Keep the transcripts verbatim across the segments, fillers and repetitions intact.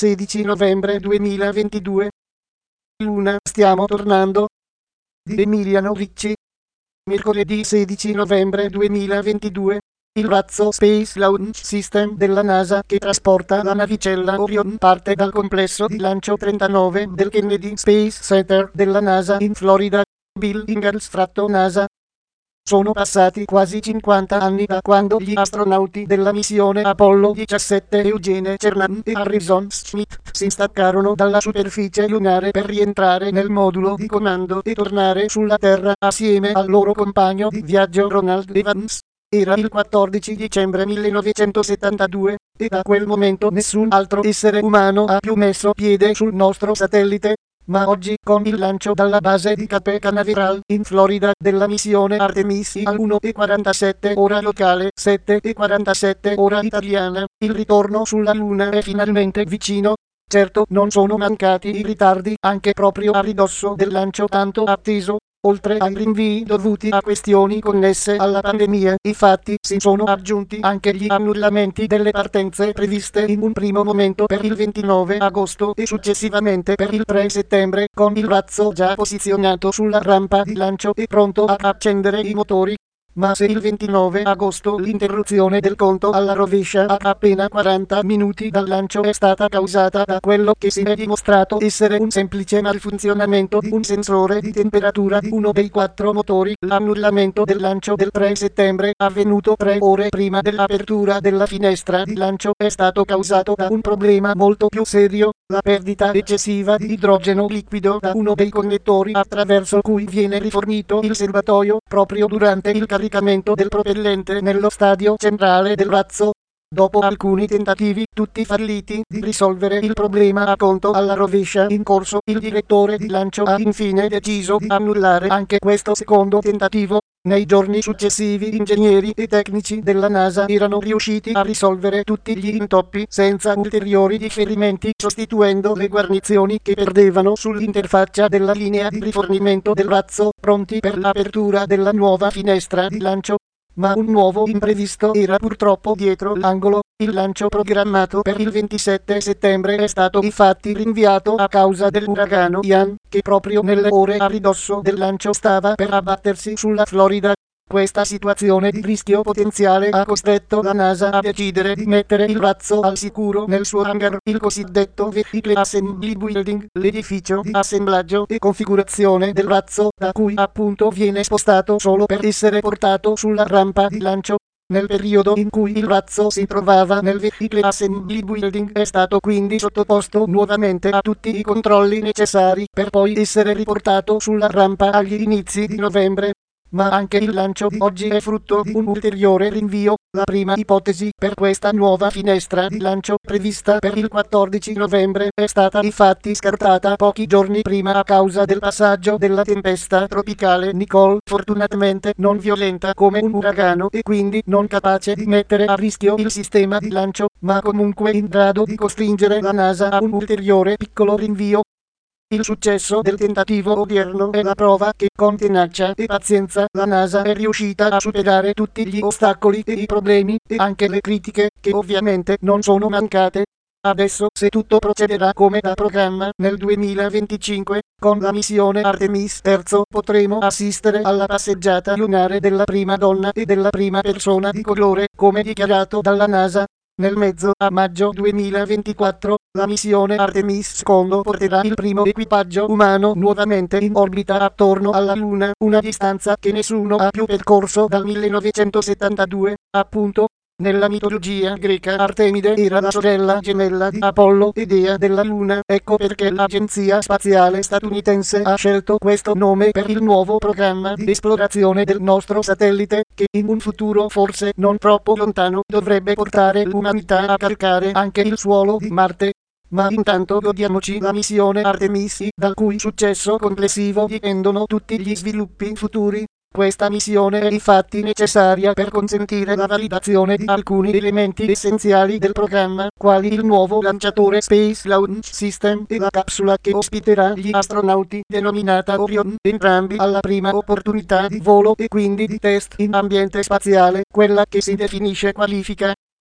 sedici novembre duemilaventidue. Luna, stiamo tornando. Di Emiliano Ricci. Mercoledì sedici novembre duemilaventidue. Il razzo Space Launch System della NASA che trasporta la navicella Orion parte dal complesso di lancio trentanove del Kennedy Space Center della NASA in Florida. Bill Ingalls tratto NASA. Sono passati quasi cinquanta anni da quando gli astronauti della missione Apollo diciassette Eugene Cernan e Harrison Schmitt si staccarono dalla superficie lunare per rientrare nel modulo di comando e tornare sulla Terra assieme al loro compagno di viaggio Ronald Evans. Era il quattordici dicembre millenovecentosettantadue, e da quel momento nessun altro essere umano ha più messo piede sul nostro satellite. Ma oggi, con il lancio dalla base di Cape Canaveral, in Florida, della missione Artemis alle uno e quarantasette ora locale, sette e quarantasette ora italiana, il ritorno sulla Luna è finalmente vicino. Certo, non sono mancati i ritardi, anche proprio a ridosso del lancio tanto atteso. Oltre ai rinvii dovuti a questioni connesse alla pandemia, infatti, si sono aggiunti anche gli annullamenti delle partenze previste in un primo momento per il ventinove agosto e successivamente per il tre settembre, con il razzo già posizionato sulla rampa di lancio e pronto a accendere i motori. Ma se il ventinove agosto l'interruzione del conto alla rovescia a appena quaranta minuti dal lancio è stata causata da quello che si è dimostrato essere un semplice malfunzionamento di un sensore di temperatura di uno dei quattro motori, l'annullamento del lancio del tre settembre, avvenuto tre ore prima dell'apertura della finestra di lancio, è stato causato da un problema molto più serio: la perdita eccessiva di idrogeno liquido da uno dei connettori attraverso cui viene rifornito il serbatoio, proprio durante il caricamento del propellente nello stadio centrale del razzo. Dopo alcuni tentativi, tutti falliti, di risolvere il problema a conto alla rovescia in corso, il direttore di lancio ha infine deciso di annullare anche questo secondo tentativo. Nei giorni successivi ingegneri e tecnici della NASA erano riusciti a risolvere tutti gli intoppi senza ulteriori differimenti, sostituendo le guarnizioni che perdevano sull'interfaccia della linea di rifornimento del razzo, pronti per l'apertura della nuova finestra di lancio. Ma un nuovo imprevisto era purtroppo dietro l'angolo. Il lancio programmato per il ventisette settembre è stato infatti rinviato a causa dell'uragano Ian, che proprio nelle ore a ridosso del lancio stava per abbattersi sulla Florida. Questa situazione di rischio potenziale ha costretto la NASA a decidere di mettere il razzo al sicuro nel suo hangar, il cosiddetto Vehicle Assembly Building, l'edificio di assemblaggio e configurazione del razzo, da cui appunto viene spostato solo per essere portato sulla rampa di lancio. Nel periodo in cui il razzo si trovava nel Vehicle Assembly Building è stato quindi sottoposto nuovamente a tutti i controlli necessari per poi essere riportato sulla rampa agli inizi di novembre. Ma anche il lancio di oggi è frutto di un ulteriore rinvio. La prima ipotesi per questa nuova finestra di lancio, prevista per il quattordici novembre, è stata infatti scartata pochi giorni prima a causa del passaggio della tempesta tropicale Nicole, fortunatamente non violenta come un uragano e quindi non capace di mettere a rischio il sistema di lancio, ma comunque in grado di costringere la NASA a un ulteriore piccolo rinvio. Il successo del tentativo odierno è la prova che, con tenacia e pazienza, la NASA è riuscita a superare tutti gli ostacoli e i problemi, e anche le critiche, che ovviamente non sono mancate. Adesso, se tutto procederà come da programma, nel duemilaventicinque, con la missione Artemis tre, potremo assistere alla passeggiata lunare della prima donna e della prima persona di colore, come dichiarato dalla NASA. Nel mezzo, a maggio duemilaventiquattro, la missione Artemis due porterà il primo equipaggio umano nuovamente in orbita attorno alla Luna, una distanza che nessuno ha più percorso dal millenovecentosettantadue, appunto. Nella mitologia greca Artemide era la sorella gemella di Apollo e dea della Luna, ecco perché l'Agenzia Spaziale Statunitense ha scelto questo nome per il nuovo programma di esplorazione del nostro satellite, che in un futuro forse non troppo lontano dovrebbe portare l'umanità a caricare anche il suolo di Marte. Ma intanto godiamoci la missione Artemis, dal cui successo complessivo dipendono tutti gli sviluppi futuri. Questa missione è infatti necessaria per consentire la validazione di alcuni elementi essenziali del programma, quali il nuovo lanciatore Space Launch System e la capsula che ospiterà gli astronauti, denominata Orion, entrambi alla prima opportunità di volo e quindi di test in ambiente spaziale, quella che si definisce qualifica.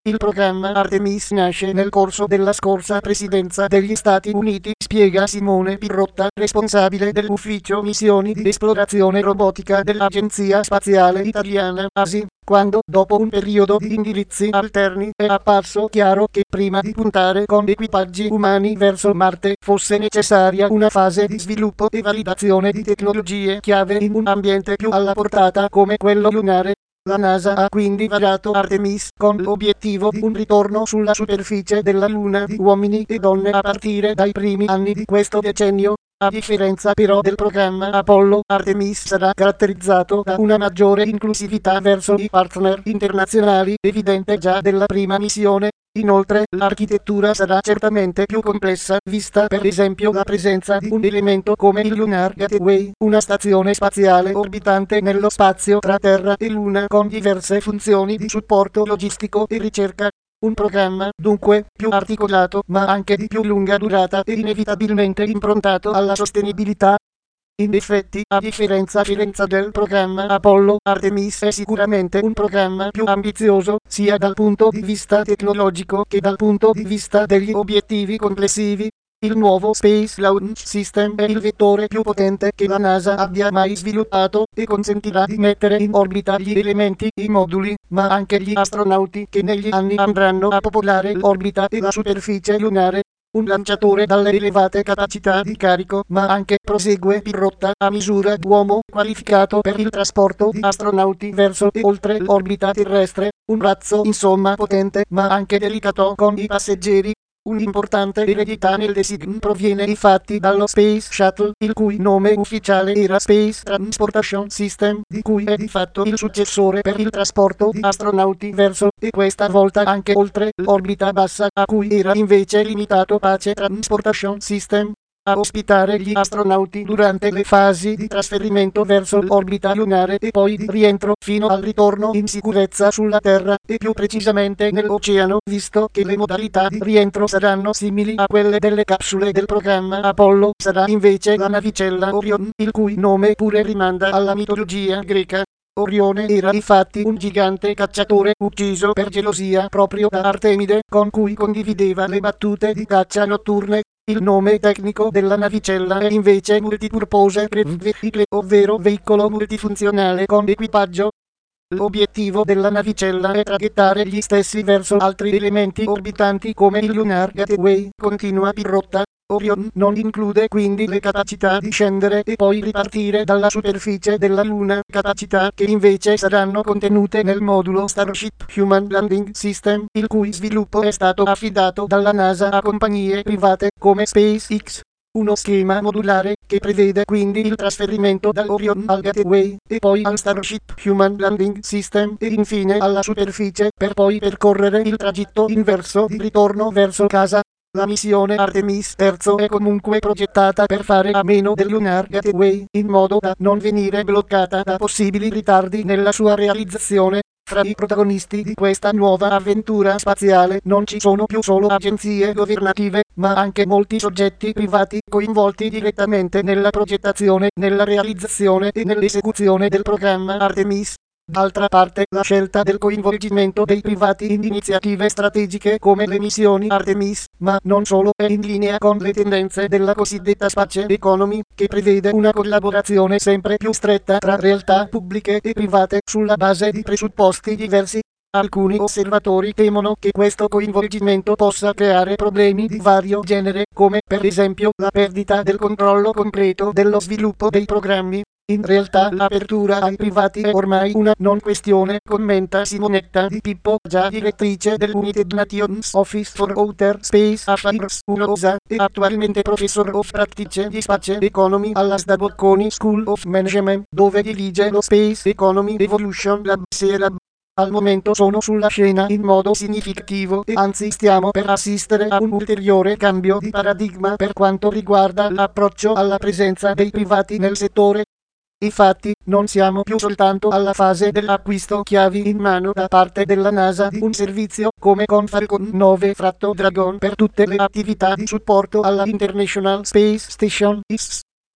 Il programma Artemis nasce nel corso della scorsa presidenza degli Stati Uniti, spiega Simone Pirrotta, responsabile dell'ufficio missioni di esplorazione robotica dell'Agenzia Spaziale Italiana (A S I), quando, dopo un periodo di indirizzi alterni, è apparso chiaro che prima di puntare con equipaggi umani verso Marte fosse necessaria una fase di sviluppo e validazione di tecnologie chiave in un ambiente più alla portata come quello lunare. La NASA ha quindi varato Artemis con l'obiettivo di un ritorno sulla superficie della Luna di uomini e donne a partire dai primi anni di questo decennio. A differenza però del programma Apollo, Artemis sarà caratterizzato da una maggiore inclusività verso i partner internazionali, evidente già della prima missione. Inoltre, l'architettura sarà certamente più complessa, vista per esempio la presenza di un elemento come il Lunar Gateway, una stazione spaziale orbitante nello spazio tra Terra e Luna con diverse funzioni di supporto logistico e ricerca. Un programma, dunque, più articolato, ma anche di più lunga durata e inevitabilmente improntato alla sostenibilità. In effetti, a differenza differenza del programma Apollo, Artemis è sicuramente un programma più ambizioso, sia dal punto di vista tecnologico che dal punto di vista degli obiettivi complessivi. Il nuovo Space Launch System è il vettore più potente che la NASA abbia mai sviluppato e consentirà di mettere in orbita gli elementi, i moduli, ma anche gli astronauti che negli anni andranno a popolare l'orbita e la superficie lunare. Un lanciatore dalle elevate capacità di carico, ma anche, prosegue Pirrotta, a misura d'uomo, qualificato per il trasporto di astronauti verso e oltre l'orbita terrestre. Un razzo insomma potente, ma anche delicato con i passeggeri. Un'importante eredità nel design proviene infatti dallo Space Shuttle, il cui nome ufficiale era Space Transportation System, di cui è di fatto il successore per il trasporto di astronauti verso, e questa volta anche oltre, l'orbita bassa, a cui era invece limitato Pace Transportation System. A ospitare gli astronauti durante le fasi di trasferimento verso l'orbita lunare e poi di rientro fino al ritorno in sicurezza sulla Terra, e più precisamente nell'oceano, visto che le modalità di rientro saranno simili a quelle delle capsule del programma Apollo. Sarà invece la navicella Orion, il cui nome pure rimanda alla mitologia greca. Orione era infatti un gigante cacciatore ucciso per gelosia proprio da Artemide, con cui condivideva le battute di caccia notturne. Il nome tecnico della navicella è invece Multipurpose Vehicle, ovvero veicolo multifunzionale con equipaggio. L'obiettivo della navicella è traghettare gli stessi verso altri elementi orbitanti come il Lunar Gateway, continua Pirrotta. Orion non include quindi le capacità di scendere e poi ripartire dalla superficie della Luna, capacità che invece saranno contenute nel modulo Starship Human Landing System, il cui sviluppo è stato affidato dalla NASA a compagnie private come SpaceX. Uno schema modulare che prevede quindi il trasferimento dall'Orion al Gateway e poi al Starship Human Landing System e infine alla superficie per poi percorrere il tragitto inverso di ritorno verso casa. La missione Artemis terzo è comunque progettata per fare a meno del Lunar Gateway, in modo da non venire bloccata da possibili ritardi nella sua realizzazione. Fra i protagonisti di questa nuova avventura spaziale non ci sono più solo agenzie governative, ma anche molti soggetti privati coinvolti direttamente nella progettazione, nella realizzazione e nell'esecuzione del programma Artemis. D'altra parte, la scelta del coinvolgimento dei privati in iniziative strategiche come le missioni Artemis, ma non solo, è in linea con le tendenze della cosiddetta space economy, che prevede una collaborazione sempre più stretta tra realtà pubbliche e private sulla base di presupposti diversi. Alcuni osservatori temono che questo coinvolgimento possa creare problemi di vario genere, come per esempio la perdita del controllo completo dello sviluppo dei programmi. In realtà l'apertura ai privati è ormai una non questione, commenta Simonetta Di Pippo, già direttrice dell'United Nations Office for Outer Space Affairs U N O S A, e attualmente Professor of Practice di Space Economy alla S D A Bocconi School of Management, dove dirige lo Space Economy Evolution Lab S E Lab. Al momento sono sulla scena in modo significativo e anzi stiamo per assistere a un ulteriore cambio di paradigma per quanto riguarda l'approccio alla presenza dei privati nel settore. Infatti, non siamo più soltanto alla fase dell'acquisto chiavi in mano da parte della NASA di un servizio come con Falcon nove Dragon per tutte le attività di supporto alla International Space Station I S S.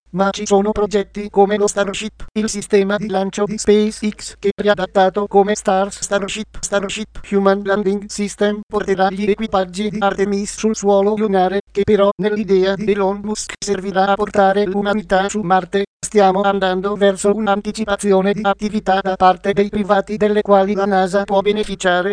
Ma ci sono progetti come lo Starship, il sistema di lancio di SpaceX che riadattato come Stars Starship Starship Human Landing System porterà gli equipaggi di Artemis sul suolo lunare, che però nell'idea di Elon Musk servirà a portare l'umanità su Marte. Stiamo andando verso un'anticipazione di attività da parte dei privati delle quali la NASA può beneficiare.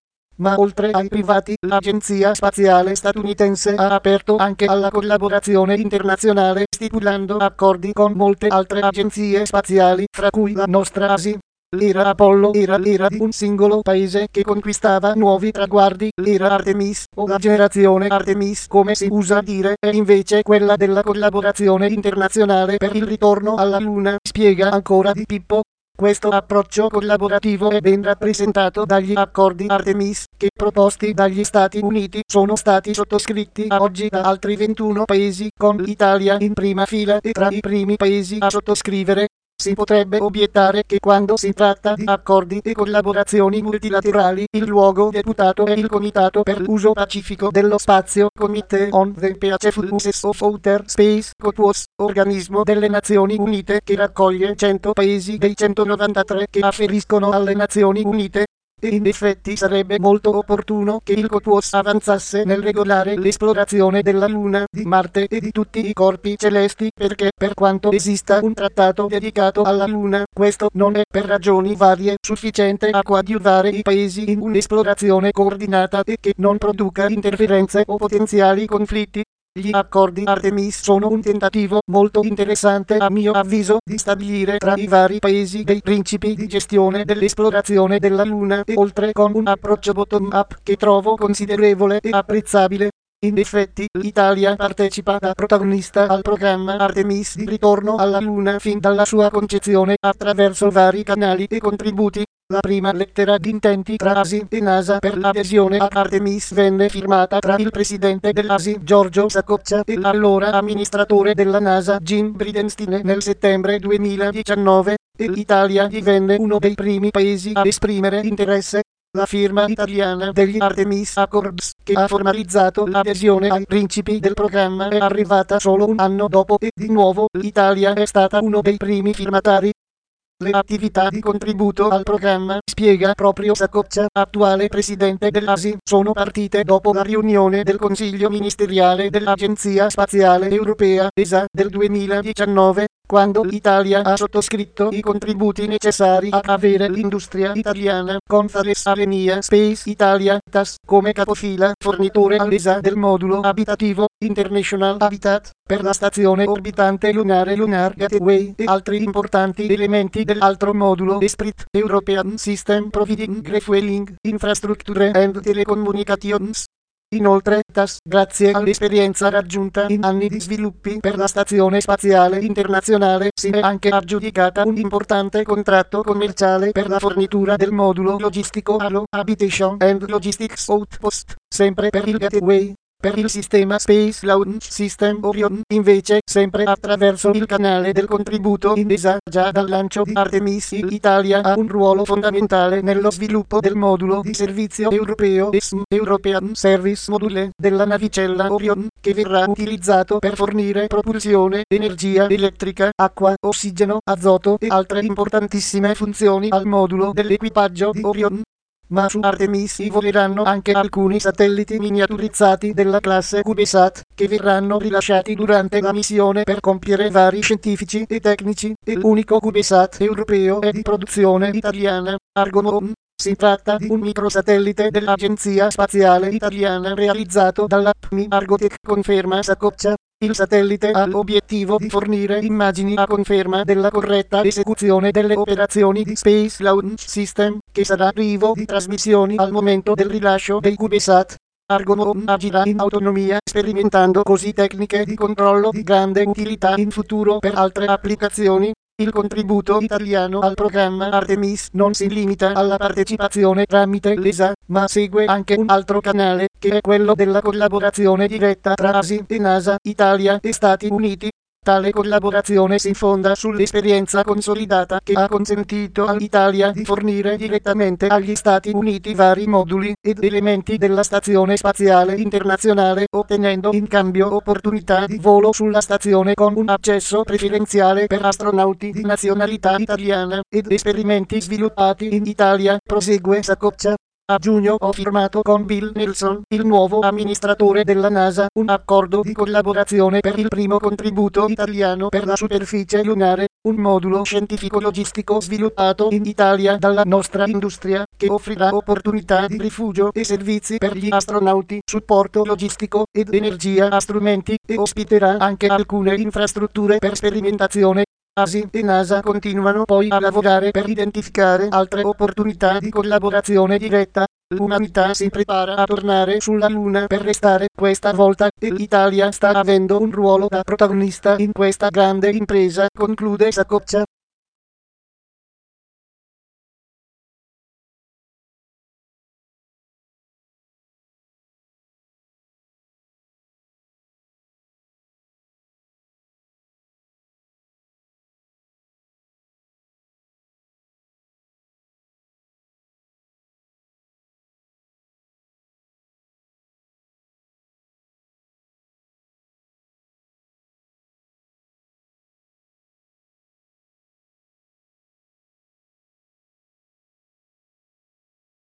Ma oltre ai privati, l'Agenzia Spaziale Statunitense ha aperto anche alla collaborazione internazionale, stipulando accordi con molte altre agenzie spaziali, fra cui la nostra A S I. L'era Apollo era l'era di un singolo paese che conquistava nuovi traguardi, l'era Artemis, o la generazione Artemis come si usa dire, è invece quella della collaborazione internazionale per il ritorno alla Luna, spiega ancora Di Pippo. Questo approccio collaborativo è ben rappresentato dagli accordi Artemis, che proposti dagli Stati Uniti sono stati sottoscritti a oggi da altri ventuno paesi, con l'Italia in prima fila e tra i primi paesi a sottoscrivere. Si potrebbe obiettare che quando si tratta di accordi e collaborazioni multilaterali, il luogo deputato è il Comitato per l'uso pacifico dello spazio, Committee on the Peaceful Use of Outer Space, C O P U O S, organismo delle Nazioni Unite che raccoglie cento paesi dei centonovantatré che afferiscono alle Nazioni Unite. E in effetti sarebbe molto opportuno che il C O P U O S avanzasse nel regolare l'esplorazione della Luna, di Marte e di tutti i corpi celesti, perché per quanto esista un trattato dedicato alla Luna, questo non è per ragioni varie sufficiente a coadiuvare i paesi in un'esplorazione coordinata e che non produca interferenze o potenziali conflitti. Gli accordi Artemis sono un tentativo molto interessante a mio avviso di stabilire tra i vari paesi dei principi di gestione dell'esplorazione della Luna e oltre con un approccio bottom-up che trovo considerevole e apprezzabile. In effetti, l'Italia partecipa da protagonista al programma Artemis di ritorno alla Luna fin dalla sua concezione attraverso vari canali e contributi. La prima lettera di intenti tra A S I e NASA per l'adesione a Artemis venne firmata tra il presidente dell'A S I Giorgio Sacoccia e l'allora amministratore della NASA Jim Bridenstine nel settembre duemiladiciannove, e l'Italia divenne uno dei primi paesi a esprimere interesse. La firma italiana degli Artemis Accords, che ha formalizzato l'adesione ai principi del programma, è arrivata solo un anno dopo e di nuovo l'Italia è stata uno dei primi firmatari. Le attività di contributo al programma, spiega proprio Sacoccia, attuale presidente dell'A S I, sono partite dopo la riunione del Consiglio ministeriale dell'Agenzia Spaziale Europea E S A del duemiladiciannove, quando l'Italia ha sottoscritto i contributi necessari a avere l'industria italiana, Confares Alenia Space Italia T A S, come capofila fornitore all'E S A del modulo abitativo International Habitat per la stazione orbitante lunare Lunar Gateway e altri importanti elementi dell'altro modulo Esprit European System Providing Refueling Infrastructure and Telecommunications. Inoltre, T A S, grazie all'esperienza raggiunta in anni di sviluppi per la Stazione Spaziale Internazionale, si è anche aggiudicata un importante contratto commerciale per la fornitura del modulo logistico Halo Habitation and Logistics Outpost, sempre per il Gateway. Per il sistema Space Launch System Orion, invece, sempre attraverso il canale del contributo in E S A, già dal lancio di Artemis l'Italia ha un ruolo fondamentale nello sviluppo del modulo di servizio europeo E S M, European Service Module, della navicella Orion, che verrà utilizzato per fornire propulsione, energia elettrica, acqua, ossigeno, azoto e altre importantissime funzioni al modulo dell'equipaggio di Orion. Ma su Artemis voleranno anche alcuni satelliti miniaturizzati della classe CubeSat, che verranno rilasciati durante la missione per compiere vari scientifici e tecnici, e l'unico CubeSat europeo è di produzione italiana, Argonaut. Si tratta di un microsatellite dell'Agenzia Spaziale Italiana realizzato dall'A P M I Argotec, conferma Sacoccia. Il satellite ha l'obiettivo di fornire immagini a conferma della corretta esecuzione delle operazioni di Space Launch System, che sarà privo di trasmissioni al momento del rilascio dei CubeSat. Argonaut agirà in autonomia, sperimentando così tecniche di controllo di grande utilità in futuro per altre applicazioni. Il contributo italiano al programma Artemis non si limita alla partecipazione tramite l'E S A, ma segue anche un altro canale, che è quello della collaborazione diretta tra A S I e NASA, Italia e Stati Uniti. Tale collaborazione si fonda sull'esperienza consolidata che ha consentito all'Italia di fornire direttamente agli Stati Uniti vari moduli ed elementi della Stazione Spaziale Internazionale, ottenendo in cambio opportunità di volo sulla stazione con un accesso preferenziale per astronauti di nazionalità italiana, ed esperimenti sviluppati in Italia, prosegue Sacoccia. A giugno ho firmato con Bill Nelson, il nuovo amministratore della NASA, un accordo di collaborazione per il primo contributo italiano per la superficie lunare, un modulo scientifico-logistico sviluppato in Italia dalla nostra industria, che offrirà opportunità di rifugio e servizi per gli astronauti, supporto logistico ed energia a strumenti, e ospiterà anche alcune infrastrutture per sperimentazione. A S I e NASA continuano poi a lavorare per identificare altre opportunità di collaborazione diretta. L'umanità si prepara a tornare sulla Luna per restare questa volta, e l'Italia sta avendo un ruolo da protagonista in questa grande impresa, conclude Sacoccia.